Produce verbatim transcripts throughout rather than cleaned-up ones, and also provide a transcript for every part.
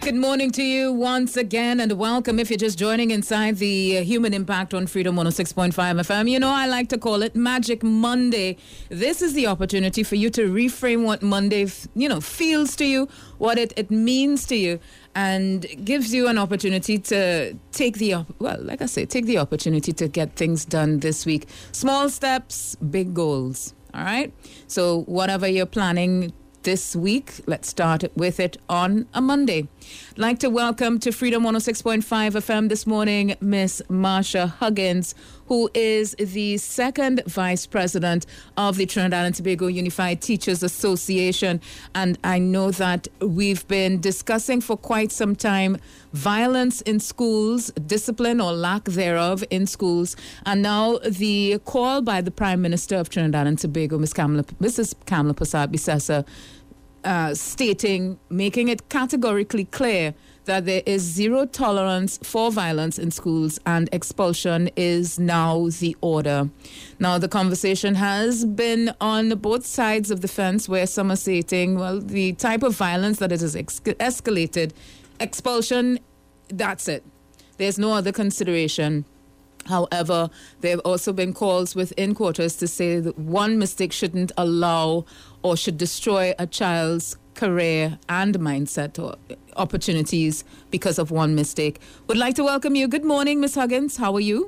Good morning to you once again and welcome if you're just joining inside the uh, Human Impact on Freedom one oh six point five F M. You know, I like to call it Magic Monday. This is the opportunity for you to reframe what Monday, f- you know, feels to you, what it, it means to you, and gives you an opportunity to take the, op- well, like I say, take the opportunity to get things done this week. Small steps, big goals. All right? So whatever you're planning this week, let's start with it on a Monday. I'd like to welcome to Freedom one oh six point five F M this morning, Miss Marsha Huggins, who is the second Vice President of the Trinidad and Tobago Unified Teachers Association. And I know that we've been discussing for quite some time violence in schools, discipline or lack thereof in schools. And now the call by the Prime Minister of Trinidad and Tobago, Miss Kamala, Missus Kamala Persad-Bissessar, Uh, stating, making it categorically clear that there is zero tolerance for violence in schools and expulsion is now the order. Now, the conversation has been on both sides of the fence where some are stating, well, the type of violence that it has ex- escalated, expulsion, that's it. There's no other consideration. However, there have also been calls within quarters to say that one mistake shouldn't allow or should destroy a child's career and mindset or opportunities because of one mistake. Would like to welcome you. Good morning, Miz Huggins. How are you?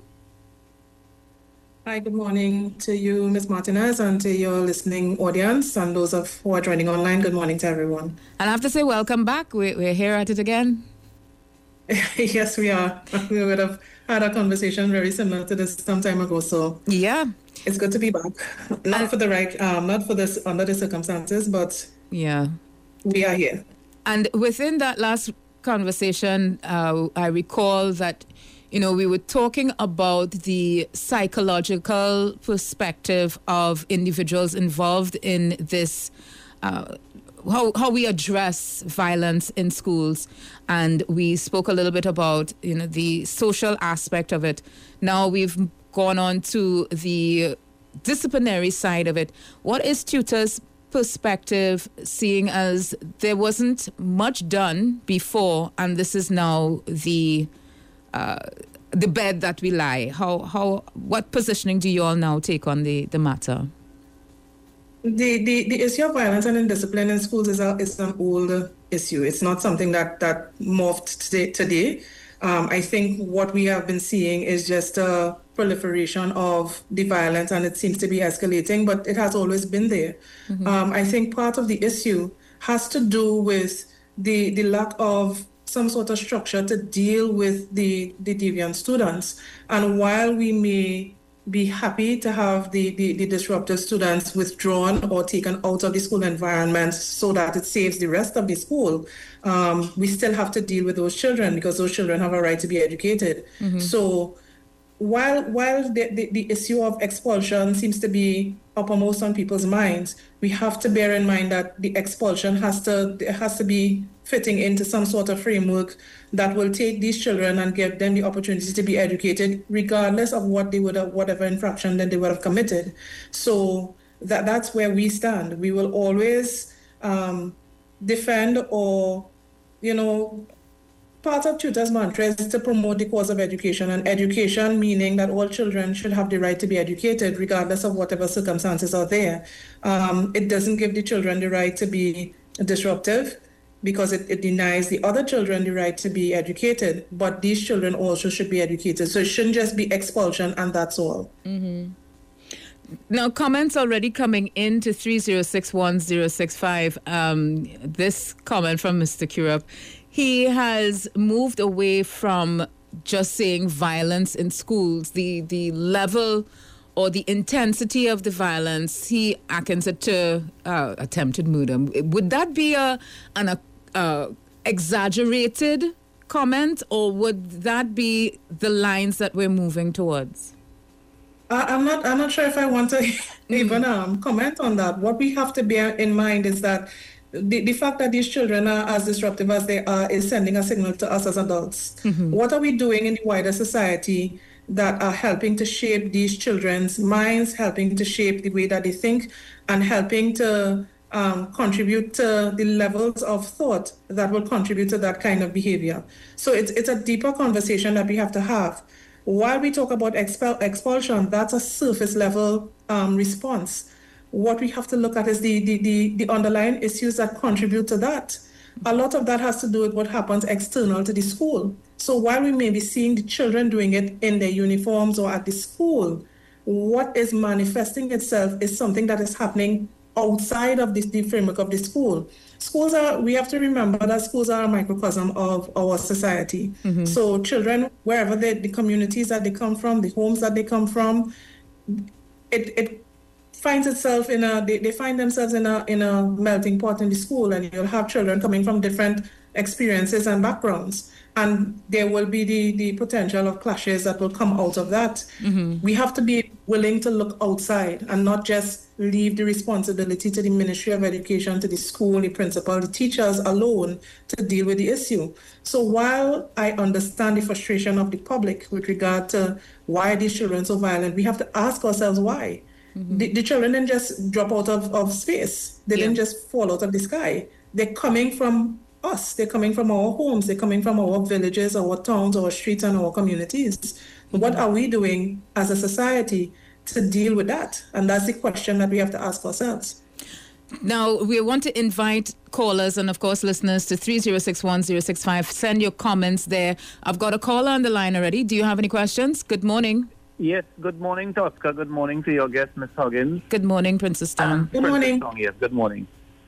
Hi, good morning to you, Miz Martinez, and to your listening audience and those of who are joining online. Good morning to everyone. And I have to say welcome back. We're, we're here at it again. Yes, we are. We would have had a conversation very similar to this some time ago. So yeah, it's good to be back. Not and, for the right, um, not for this under the circumstances, but yeah, we are here. And within that last conversation, uh, I recall that, you know, we were talking about the psychological perspective of individuals involved in this. Uh, How, how we address violence in schools, and we spoke a little bit about, you know, the social aspect of it. Now we've gone on to the disciplinary side of it. What is tutors' perspective, seeing as there wasn't much done before, and this is now the uh, the bed that we lie? How how what positioning do you all now take on the the matter? The, the the issue of violence and indiscipline in schools is a is an old issue. It's not something that that morphed today. today. Um, I think what we have been seeing is just a proliferation of the violence, and it seems to be escalating, but it has always been there. Mm-hmm. Um, I think part of the issue has to do with the the lack of some sort of structure to deal with the, the deviant students. And while we may be happy to have the, the, the disruptive students withdrawn or taken out of the school environment so that it saves the rest of the school, um, we still have to deal with those children because those children have a right to be educated. Mm-hmm. So while while the, the, the issue of expulsion seems to be uppermost on people's minds, we have to bear in mind that the expulsion has to it has to be fitting into some sort of framework that will take these children and give them the opportunity to be educated, regardless of what they would have, whatever infraction that they would have committed. So that that's where we stand. We will always um, defend or, you know, part of tutors' mantra is to promote the cause of education, and education meaning that all children should have the right to be educated, regardless of whatever circumstances are there. Um, it doesn't give the children the right to be disruptive, because it, it denies the other children the right to be educated, but these children also should be educated. So it shouldn't just be expulsion and that's all. Mm-hmm. Now, comments already coming in to three zero six one zero six five. Um, this comment from Mister Kurup. He has moved away from just saying violence in schools, the, the level or the intensity of the violence. He akens it to uh, attempted murder. Would that be a an a, uh, exaggerated comment, or would that be the lines that we're moving towards? Uh, I'm not. I'm not sure if I want to even um, comment on that. What we have to bear in mind is that the, the fact that these children are as disruptive as they are is sending a signal to us as adults. Mm-hmm. What are we doing in the wider society that are helping to shape these children's minds, helping to shape the way that they think, and helping to um, contribute to the levels of thought that will contribute to that kind of behavior. So it's, it's a deeper conversation that we have to have. While we talk about expel, expulsion, that's a surface level um, response. What we have to look at is the, the, the, the underlying issues that contribute to that. A lot of that has to do with what happens external to the school. So while we may be seeing the children doing it in their uniforms or at the school, what is manifesting itself is something that is happening outside of this, the framework of the school. Schools are, we have to remember that schools are a microcosm of our society. Mm-hmm. So children, wherever they, the communities that they come from, the homes that they come from, it, it finds itself in a, they, they find themselves in a, in a melting pot in the school, and you'll have children coming from different experiences and backgrounds. And there will be the, the potential of clashes that will come out of that. Mm-hmm. We have to be willing to look outside and not just leave the responsibility to the Ministry of Education, to the school, the principal, the teachers alone to deal with the issue. So while I understand the frustration of the public with regard to why these children are so violent, we have to ask ourselves why. Mm-hmm. The, the children didn't just drop out of, of space. They yeah. didn't just fall out of the sky. They're coming from us. They're coming from our homes. They're coming from our villages, our towns, our streets, and our communities. Mm-hmm. What are we doing as a society to deal with that? And that's the question that we have to ask ourselves. Now, we want to invite callers and, of course, listeners to three zero six one zero six five. Send your comments there. I've got a caller on the line already. Do you have any questions? Good morning. Yes, good morning, Tosca. Good morning to your guest, Miz Huggins. Good morning, Princess Stone. Um, good morning. Stone, yes, good morning.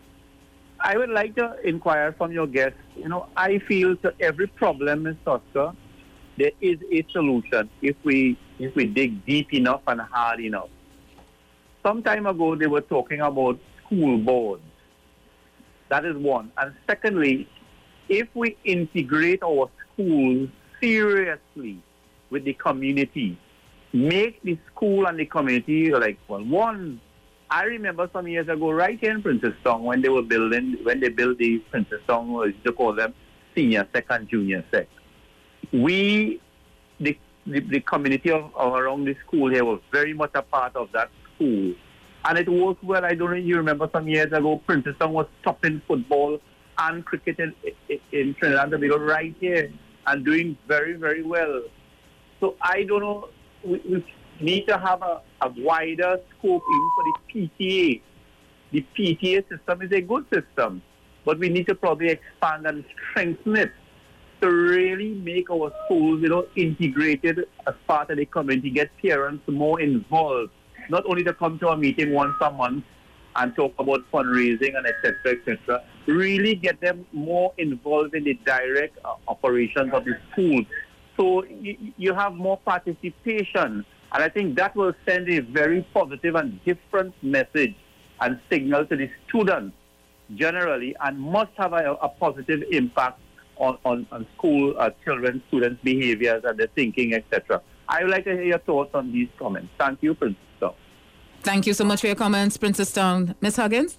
I would like to inquire from your guest. You know, I feel to every problem, Miz Tosca, there is a solution if we if we dig deep enough and hard enough. Some time ago, they were talking about school boards. That is one. And secondly, if we integrate our schools seriously with the community, make the school and the community like well, one. I remember some years ago, right here in Princestown, when they were building, when they built the Princestown, we used to call them senior sec and junior sec. We, the, the, the community of, of around the school here was very much a part of that school. And it worked well. I don't know if you remember some years ago, Princestown was stopping football and cricket in, in, in Trinidad and Tobago right here and doing very, very well. So I don't know, we, we need to have a, a wider scope even for the P T A. The P T A system is a good system, but we need to probably expand and strengthen it to really make our schools, you know, integrated as part of the community, get parents more involved, not only to come to a meeting once a month and talk about fundraising and et cetera, et cetera. Really get them more involved in the direct uh, operations of the school. So you, you have more participation. And I think that will send a very positive and different message and signal to the students generally, and must have a, a positive impact on, on, on school uh, children, students' behaviors and their thinking, et cetera. I would like to hear your thoughts on these comments. Thank you, Princess Stone. Thank you so much for your comments, Princess Stone. Miz Huggins?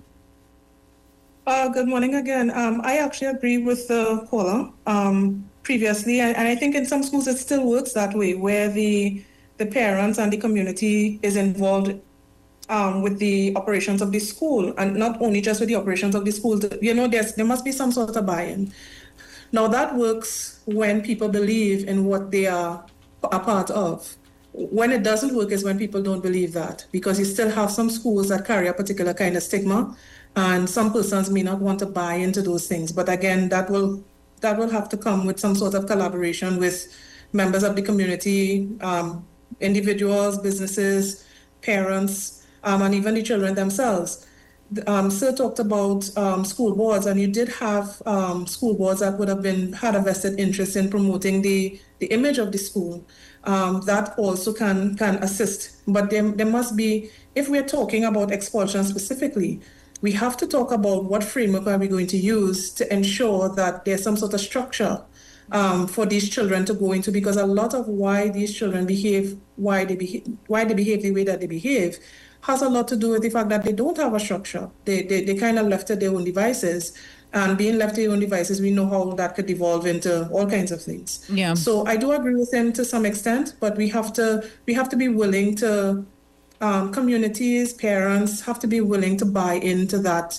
Uh, good morning again. Um, I actually agree with the caller um, previously, and, and I think in some schools it still works that way, where the the parents and the community is involved um, with the operations of the school, and not only just with the operations of the school. You know, there's, there must be some sort of buy-in. Now, that works when people believe in what they are a part of. When it doesn't work is when people don't believe that, because you still have some schools that carry a particular kind of stigma, and some persons may not want to buy into those things. But again, that will that will have to come with some sort of collaboration with members of the community, um, individuals, businesses, parents, um, and even the children themselves. Um, Sir talked about um, school boards, and you did have um, school boards that would have been had a vested interest in promoting the, the image of the school. Um, that also can can assist. But there, there must be, if we're talking about expulsion specifically, we have to talk about what framework are we going to use to ensure that there's some sort of structure Um, for these children to go into, because a lot of why these children behave, why they behave, why they behave the way that they behave, has a lot to do with the fact that they don't have a structure. They they, they kind of left to their own devices, and being left to their own devices, we know how that could evolve into all kinds of things. Yeah. So I do agree with him to some extent, but we have to we have to be willing to, um, communities, parents have to be willing to buy into that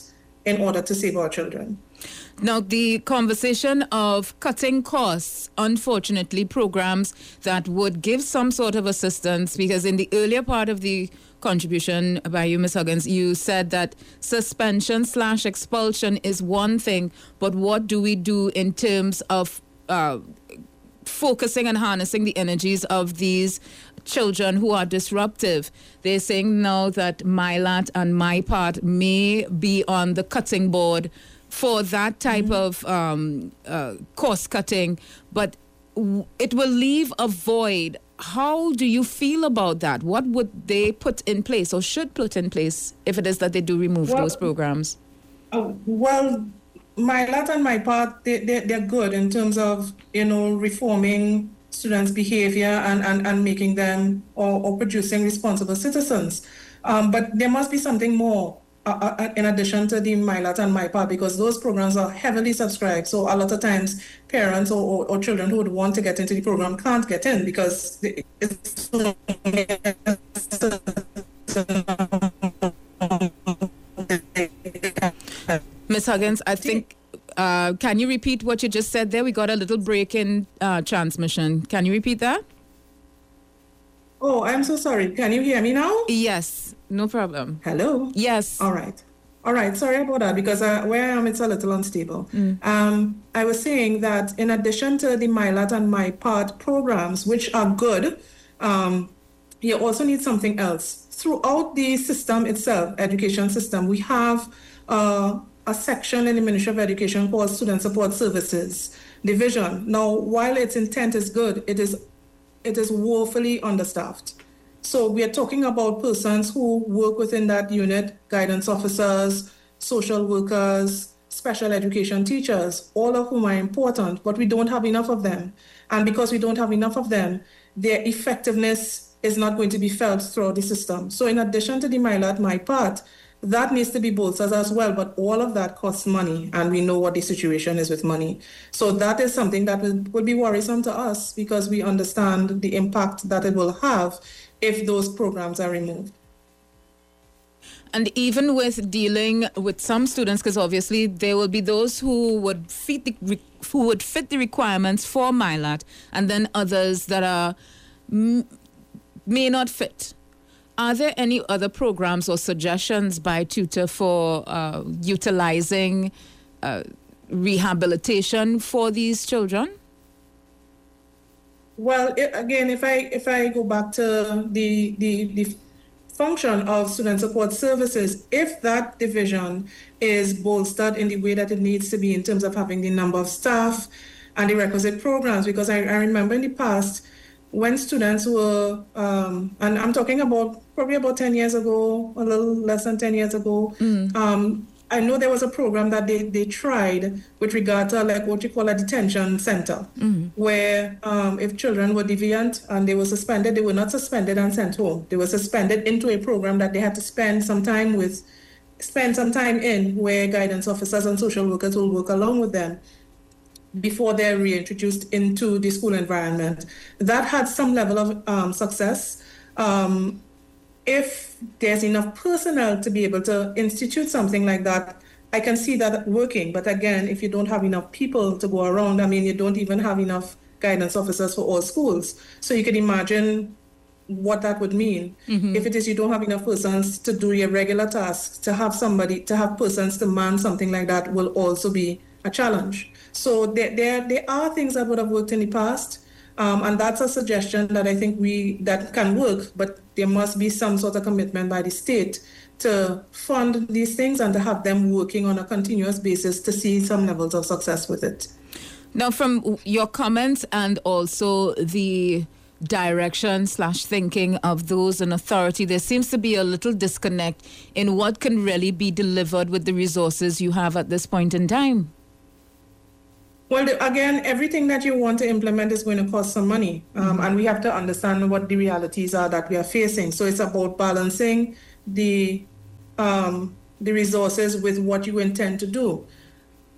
in order to save our children. Now, the conversation of cutting costs, unfortunately, programs that would give some sort of assistance, because in the earlier part of the contribution by you, Miz Huggins, you said that suspension slash expulsion is one thing, but what do we do in terms of uh, focusing and harnessing the energies of these children who are disruptive? They're saying now that MyLAT and MyPart may be on the cutting board for that type mm-hmm. of um, uh, cost cutting, but w- it will leave a void. How do you feel about that? What would they put in place or should put in place if it is that they do remove well, those programs? Uh, well, MyLAT and MyPart, they, they, they're good in terms of, you know, reforming students' behavior and, and, and making them or, or producing responsible citizens. Um, but there must be something more uh, uh, in addition to the MyLAT and MyPart, because those programs are heavily subscribed. So a lot of times parents or, or, or children who would want to get into the program can't get in because it's so Miz Huggins, I think, uh, can you repeat what you just said there? We got a little break in uh, transmission. Can you repeat that? Oh, I'm so sorry. Can you hear me now? Yes, no problem. Hello? Yes. All right. All right. Sorry about that, because uh, where I am, it's a little unstable. Mm. Um, I was saying that in addition to the MyLAT and MyPart programs, which are good, um, you also need something else. Throughout the system itself, education system, we have uh, a section in the Ministry of Education called Student Support Services Division. Now, while its intent is good, it is it is woefully understaffed. So we are talking about persons who work within that unit, guidance officers, social workers, special education teachers, all of whom are important, but we don't have enough of them. And because we don't have enough of them, their effectiveness is not going to be felt throughout the system. So in addition to the MyLAT, MyPart, that needs to be bolstered as well, but all of that costs money, and we know what the situation is with money. So that is something that will, will be worrisome to us, because we understand the impact that it will have if those programs are removed. And even with dealing with some students, because obviously there will be those who would fit the who would fit the requirements for MyLAT, and then others that are may not fit. Are there any other programs or suggestions by Tutor for uh, utilizing uh, rehabilitation for these children? Well, it, again, if I if I go back to the, the the function of student support services, if that division is bolstered in the way that it needs to be in terms of having the number of staff and the requisite programs, because I, I remember in the past, when students were, um, and I'm talking about probably about ten years ago, a little less than ten years ago, mm. um, I know there was a program that they, they tried with regard to like what you call a detention center, mm. where um, if children were deviant and they were suspended, they were not suspended and sent home. They were suspended into a program that they had to spend some time with, spend some time in, where guidance officers and social workers will work along with them before they're reintroduced into the school environment. That had some level of um, success. Um, if there's enough personnel to be able to institute something like that, I can see that working. But again, if you don't have enough people to go around, I mean, you don't even have enough guidance officers for all schools. So you can imagine what that would mean. Mm-hmm. If it is you don't have enough persons to do your regular tasks, to have somebody, to have persons to man something like that will also be a challenge. So there, there, there are things that would have worked in the past, um, and that's a suggestion that I think we that can work. But there must be some sort of commitment by the state to fund these things and to have them working on a continuous basis to see some levels of success with it. Now, from your comments and also the direction slash thinking of those in authority, there seems to be a little disconnect in what can really be delivered with the resources you have at this point in time. Well, again, everything that you want to implement is going to cost some money. Um, mm-hmm. And we have to understand what the realities are that we are facing. So it's about balancing the um, the resources with what you intend to do.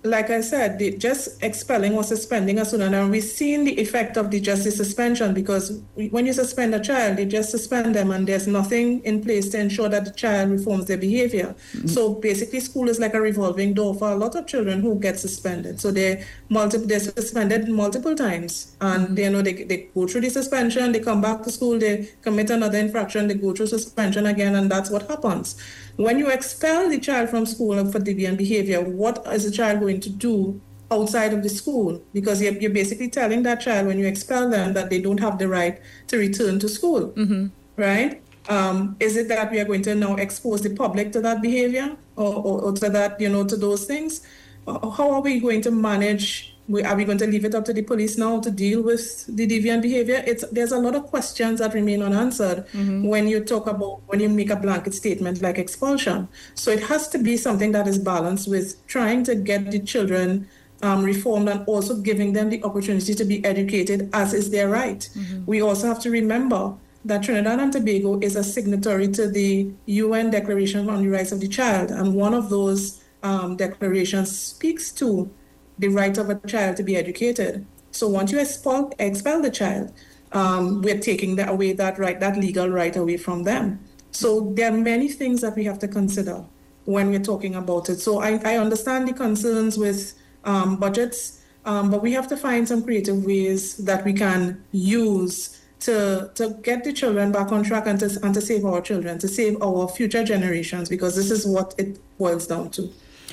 like I said, the, just expelling or suspending a student, and we've seen the effect of the justice suspension, because when you suspend a child, you just suspend them and there's nothing in place to ensure that the child reforms their behavior. Mm-hmm. So basically, school is like a revolving door for a lot of children who get suspended. So they're, multi- they're suspended multiple times, and mm-hmm. they, you know, they, they go through the suspension, they come back to school, they commit another infraction, they go through suspension again, and that's what happens. When you expel the child from school for deviant behavior, what is the child going to do outside of the school? Because you're, you're basically telling that child, when you expel them, that they don't have the right to return to school, mm-hmm. right? Um, is it that we are going to now expose the public to that behavior, or, or, or to that, you know, to those things? How are we going to manage? Are we going to leave it up to the police now to deal with the deviant behavior? It's there's a lot of questions that remain unanswered mm-hmm. when you talk about, when you make a blanket statement like expulsion. So it has to be something that is balanced with trying to get the children um, reformed, and also giving them the opportunity to be educated, as is their right. Mm-hmm. We also have to remember that Trinidad and Tobago is a signatory to the U N Declaration on the Rights of the Child, and one of those um, declarations speaks to the right of a child to be educated. So once you expel, expel the child, um, we're taking that away, that right, that legal right away from them. So there are many things that we have to consider when we're talking about it. So I, I understand the concerns with um, budgets, um, but we have to find some creative ways that we can use to to get the children back on track, and to, and to save our children, to save our future generations, because this is what it boils down to.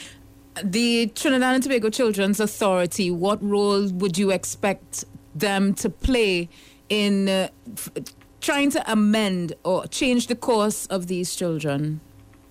The Trinidad and Tobago Children's Authority, what role would you expect them to play in uh, f- trying to amend or change the course of these children?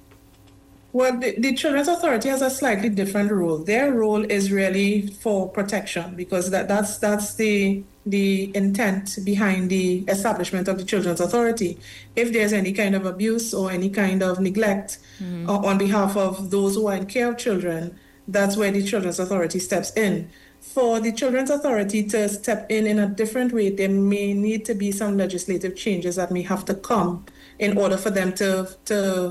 Well, the, the Children's Authority has a slightly different role. Their role is really for protection, because that, that's that's the the intent behind the establishment of the Children's Authority. If there's any kind of abuse or any kind of neglect mm-hmm. uh, on behalf of those who are in care of children, that's where the Children's Authority steps in. For the Children's Authority to step in in a different way, there may need to be some legislative changes that may have to come in order for them to to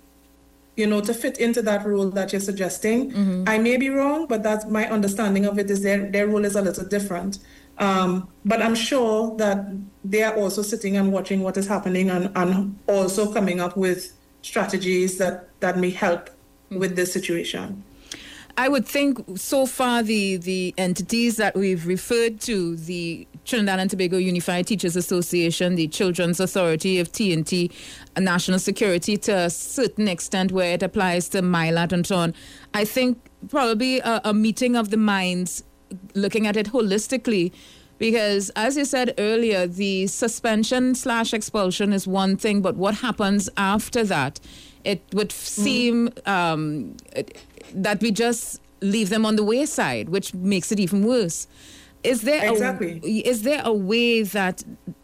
you know, to fit into that role that you're suggesting. Mm-hmm. I may be wrong, but that's my understanding of it, is their, their role is a little different. Um, but I'm sure that they are also sitting and watching what is happening, and, and also coming up with strategies that, that may help mm-hmm. with this situation. I would think so far the, the entities that we've referred to, the Trinidad and Tobago Unified Teachers Association, the Children's Authority of T N T, National Security, to a certain extent where it applies to MILAT and so on. I think probably a, a meeting of the minds, looking at it holistically, because as you said earlier, the suspension slash expulsion is one thing, but what happens after that? It would seem mm. um, that we just leave them on the wayside, which makes it even worse. Is there exactly. a, is there a way that,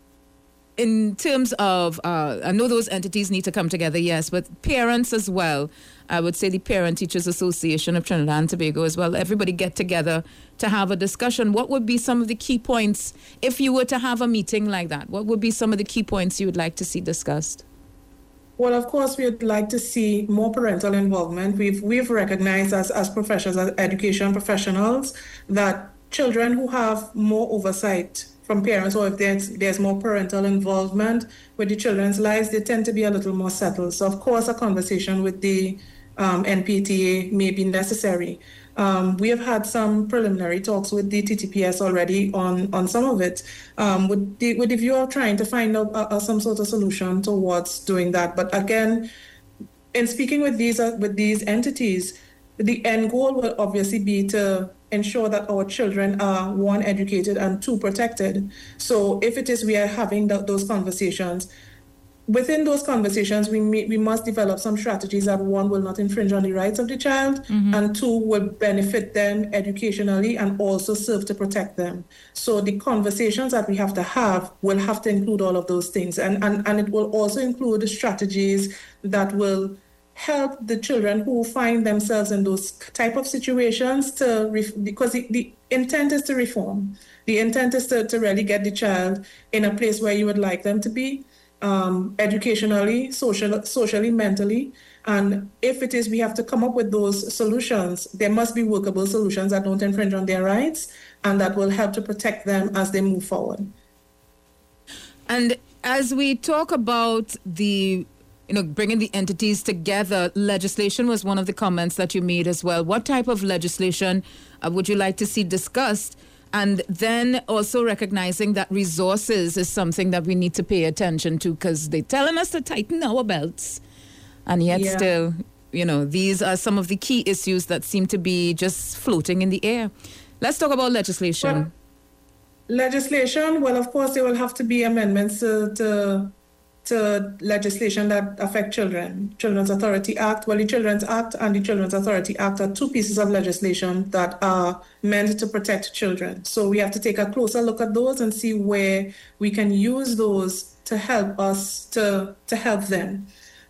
in terms of, uh, I know those entities need to come together, yes, but parents as well, I would say the Parent Teachers Association of Trinidad and Tobago as well, everybody get together to have a discussion. What would be some of the key points, if you were to have a meeting like that, what would be some of the key points you would like to see discussed? Well, of course, we'd like to see more parental involvement. We've we've recognized as, as professionals, as education professionals, that children who have more oversight from parents, or if there's, there's more parental involvement with the children's lives, they tend to be a little more settled. So, of course, a conversation with the um, N P T A may be necessary. Um, we have had some preliminary talks with the T T P S already on, on some of it, um, with, the, with the view of trying to find out uh, uh, some sort of solution towards doing that. But again, in speaking with these uh, with these entities, the end goal will obviously be to ensure that our children are, one, educated, and two, protected. So if it is we are having the, those conversations, within those conversations, we may, we must develop some strategies that, one, will not infringe on the rights of the child, mm-hmm. and two, will benefit them educationally and also serve to protect them. So the conversations that we have to have will have to include all of those things. And, and, and it will also include strategies that will help the children who find themselves in those type of situations to, ref- because the, the intent is to reform. The intent is to, to really get the child in a place where you would like them to be, um, educationally, social, socially, mentally. And if it is we have to come up with those solutions, there must be workable solutions that don't infringe on their rights and that will help to protect them as they move forward. And as we talk about the, you know, bringing the entities together, legislation was one of the comments that you made as well. What type of legislation uh, would you like to see discussed? And then also recognizing that resources is something that we need to pay attention to, because they're telling us to tighten our belts. And yet yeah. still, you know, these are some of the key issues that seem to be just floating in the air. Let's talk about legislation. Well, legislation, well, of course, there will have to be amendments to, to, to legislation that affect children. Children's Authority Act, well, the Children's Act and the Children's Authority Act are two pieces of legislation that are meant to protect children. So we have to take a closer look at those and see where we can use those to help us, to, to help them.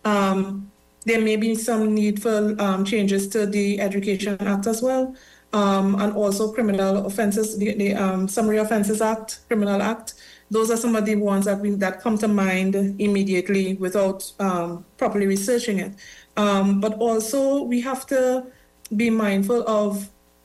Um, there may be some need for um, changes to the Education Act as well, um, and also criminal offences, the, the um, Summary Offences Act, Criminal Act. Those are some of the ones that we, that come to mind immediately without um, properly researching it. Um, but also we have to be mindful of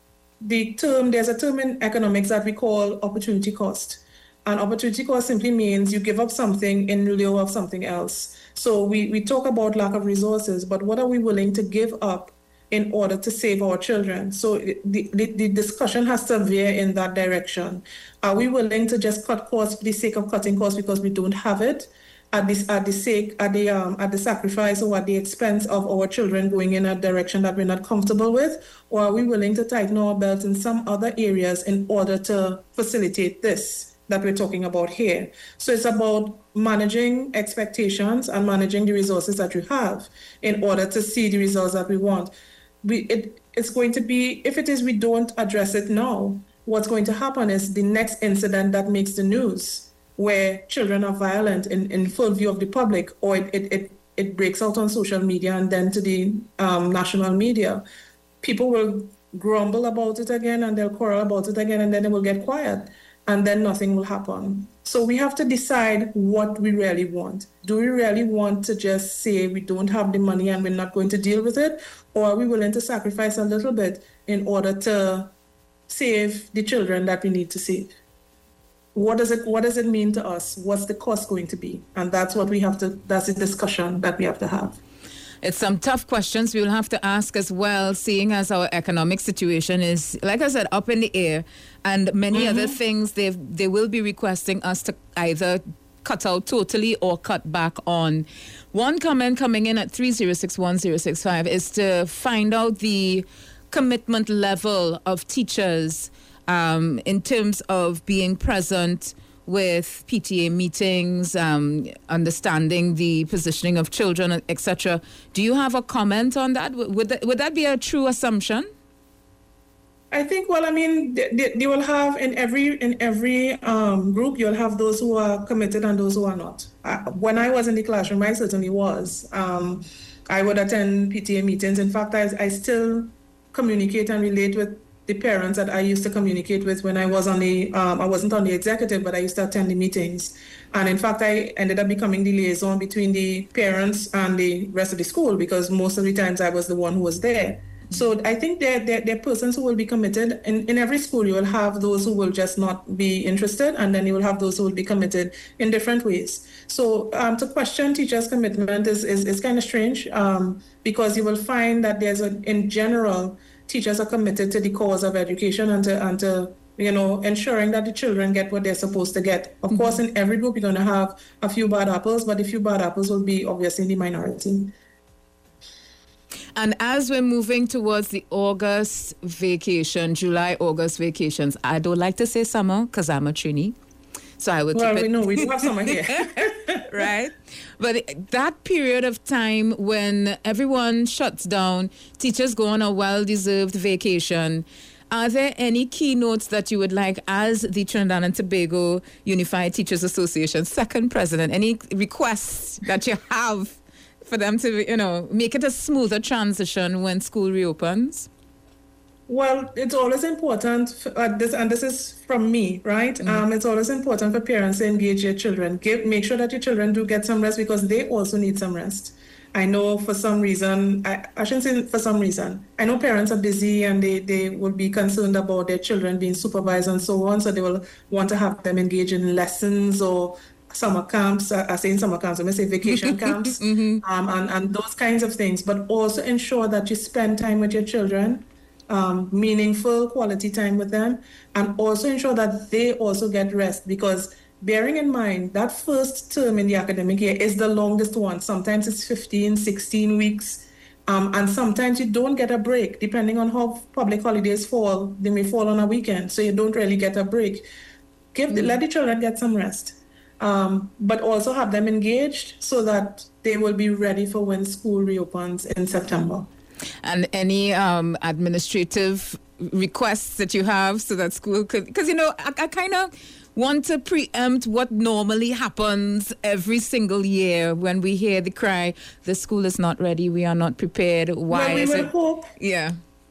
the term, there's a term in economics that we call opportunity cost. And opportunity cost simply means you give up something in lieu of something else. So we, we talk about lack of resources, but what are we willing to give up in order to save our children? So the, the, the discussion has to veer in that direction. Are we willing to just cut costs for the sake of cutting costs because we don't have it, at this at the sake at the um, at the sacrifice or at the expense of our children going in a direction that we're not comfortable with? Or are we willing to tighten our belts in some other areas in order to facilitate this that we're talking about here? So it's about managing expectations and managing the resources that you have in order to see the results that we want. We, it, it's going to be, if it is we don't address it now, what's going to happen is the next incident that makes the news, where children are violent in, in full view of the public, or it, it, it, it breaks out on social media and then to the um, national media, people will grumble about it again and they'll quarrel about it again, and then it will get quiet. And then nothing will happen. So we have to decide what we really want. Do we really want to just say we don't have the money and we're not going to deal with it? Or are we willing to sacrifice a little bit in order to save the children that we need to save? What does it, what does it mean to us? What's the cost going to be? And that's what we have to, that's the discussion that we have to have. It's some tough questions we will have to ask as well, seeing as our economic situation is, like I said, up in the air, and many mm-hmm. other things they they will be requesting us to either cut out totally or cut back on. One comment coming in at three zero six one zero six five is to find out the commitment level of teachers um, in terms of being present with P T A meetings, um, understanding the positioning of children, et cetera. Do you have a comment on that? Would that, would that be a true assumption? I think, well, I mean, they, they will have in every in every um, group, you'll have those who are committed and those who are not. Uh, when I was in the classroom, I certainly was. Um, I would attend P T A meetings. In fact, I, I still communicate and relate with the parents that I used to communicate with when I was on the, um, I wasn't on the executive, but I used to attend the meetings. And in fact, I ended up becoming the liaison between the parents and the rest of the school, because most of the times I was the one who was there. So I think there, there, there are persons who will be committed. In, in every school, you will have those who will just not be interested, and then you will have those who will be committed in different ways. So um, to question teachers' commitment is, is, is kind of strange, um, because you will find that there's a, in general, teachers are committed to the cause of education and to, and to, you know, ensuring that the children get what they're supposed to get. Of mm-hmm. course, in every group, you're going to have a few bad apples, but the few bad apples will be obviously the minority. And as we're moving towards the August vacation, July, August vacations, I don't like to say summer because I'm a Trini. So I would well, keep it. we know we do have summer here. Right? But that period of time when everyone shuts down, teachers go on a well-deserved vacation, are there any keynotes that you would like, as the Trinidad and Tobago Unified Teachers Association second president, any requests that you have for them to, you know, make it a smoother transition when school reopens? Well, it's always important, for, uh, this, and this is from me, right? Mm-hmm. Um, it's always important for parents to engage your children. Give, make sure that your children do get some rest, because they also need some rest. I know for some reason, I, I shouldn't say for some reason, I know parents are busy and they, they will be concerned about their children being supervised and so on, so they will want to have them engage in lessons or summer camps, I, I say in summer camps, I may say vacation camps, mm-hmm. um, and, and those kinds of things, but also ensure that you spend time with your children, um, meaningful quality time with them, and also ensure that they also get rest, because bearing in mind that first term in the academic year is the longest one. Sometimes it's fifteen, sixteen weeks, um, and sometimes you don't get a break, depending on how public holidays fall. They may fall on a weekend, so you don't really get a break. Give the, mm-hmm. Let the children get some rest. Um, but also have them engaged so that they will be ready for when school reopens in September. And any um, administrative requests that you have so that school could, because, you know, I, I kind of want to preempt what normally happens every single year when we hear the cry, the school is not ready, we are not prepared. Why well, we is would it? Hope. Yeah.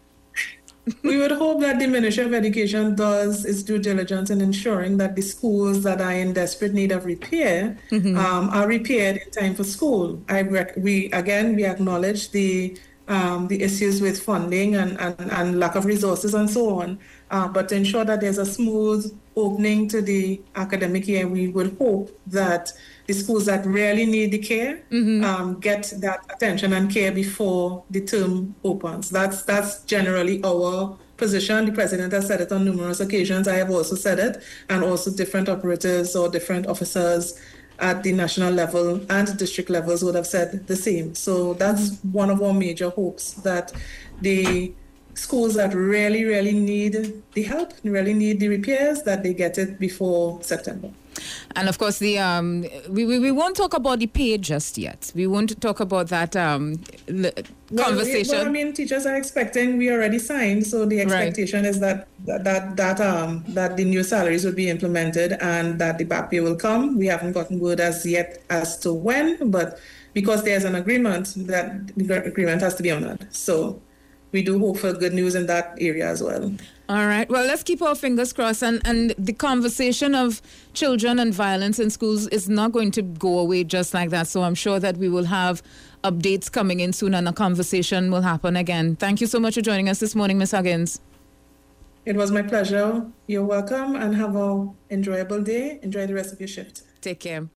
We would hope that the Ministry of Education does its due diligence in ensuring that the schools that are in desperate need of repair mm-hmm. um, are repaired in time for school. I rec- we again we acknowledge the um, the issues with funding and, and, and lack of resources and so on, uh, but to ensure that there's a smooth opening to the academic year, we would hope that the schools that really need the care mm-hmm. um, get that attention and care before the term opens. That's that's generally our position. The president has said it on numerous occasions. I have also said it, and also different operators or different officers at the national level and district levels would have said the same. So that's one of our major hopes, that the schools that really, really need the help, really need the repairs, that they get it before September. And of course, the um, we, we we won't talk about the pay just yet. We won't talk about that um, l- well, conversation. We, well, I mean, teachers are expecting. We already signed, so the expectation right. is that that that that um that the new salaries will be implemented and that the back pay will come. We haven't gotten word as yet as to when, but because there's an agreement, that the agreement has to be honored. So we do hope for good news in that area as well. All right. Well, let's keep our fingers crossed. And, and the conversation of children and violence in schools is not going to go away just like that. So I'm sure that we will have updates coming in soon and a conversation will happen again. Thank you so much for joining us this morning, Miz Huggins. It was my pleasure. You're welcome, and have an enjoyable day. Enjoy the rest of your shift. Take care.